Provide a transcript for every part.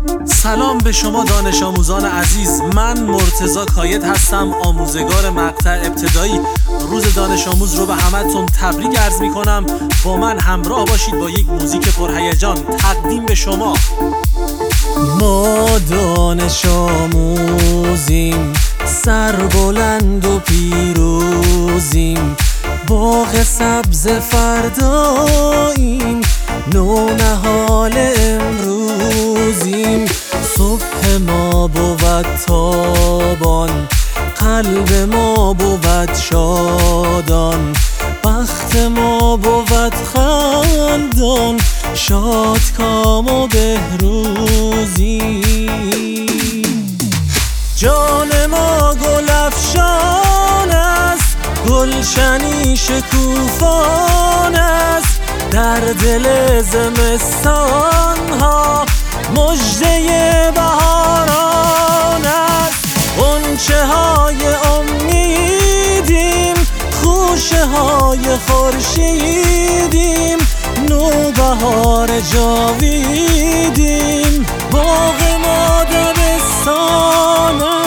سلام به شما دانش آموزان عزیز، من مرتضی کاید هستم، آموزگار مقطع ابتدایی. روز دانش آموز رو به همتون تبریک عرض میکنم. با من همراه باشید با یک موزیک پرهیجان تقدیم به شما. ما دانش آموزیم، سربلند و پیروزیم، باغ سبز فرداییم، نونهال امروزیم. صبح ما بود تابان، قلب ما بود شادان، بخت ما بود خندان، شادکام و بهروزیم. جان ما گل افشان است، گلشنی شکوفان است، در دل زمستان ها مژده بهاران است. غنچه های امیدیم، خوشه های خورشیدیم، نوبهار جاویدیم، باغ ما دبستان است.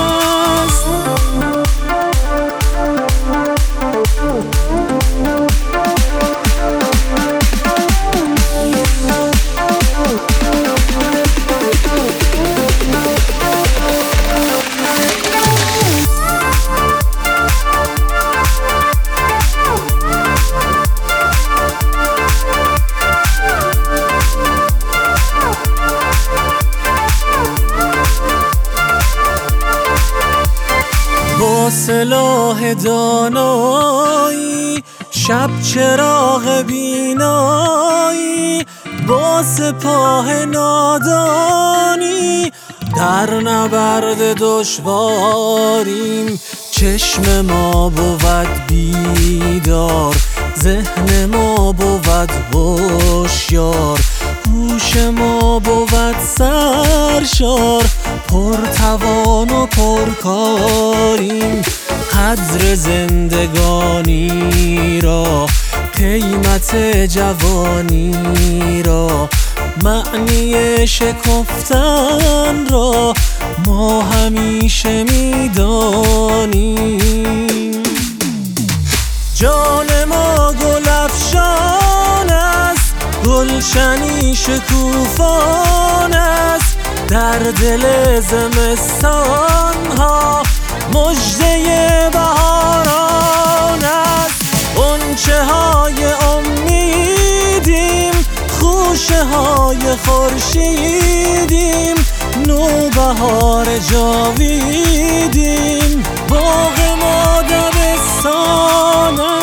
با سلاح دانایی، شب چراغ بینایی، با سپاه نادانی، در نبرد دشواریم. چشم ما بود بیدار، ذهن ما بود هوشیار، هوش ما بود سرشار، پرتوان و پرکاریم. قدر زندگانی را، قیمت جوانی را، معنی شکفتن را ما همیشه میدانیم. جان ما گل افشان است، گلشنی شکوفان است، در دل زمستان ها مژده بهاران است. غنچه های امیدیم، خوشه های خورشیدیم، نوبهار جاویدیم، باغ ما دبستان است.